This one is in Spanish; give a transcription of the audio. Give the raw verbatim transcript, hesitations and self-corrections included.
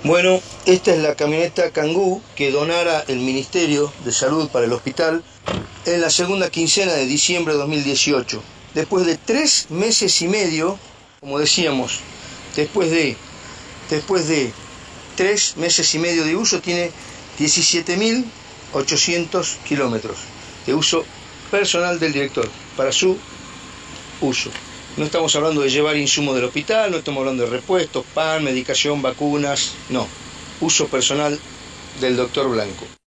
Bueno, esta es la camioneta Kangoo que donara el Ministerio de Salud para el hospital en la segunda quincena de diciembre de dos mil dieciocho. Después de tres meses y medio, como decíamos, después de, después de tres meses y medio de uso, tiene diecisiete mil ochocientos kilómetros de uso personal del director, para su uso. No estamos hablando de llevar insumos del hospital, no estamos hablando de repuestos, pan, medicación, vacunas, no. Uso personal del doctor Blanco.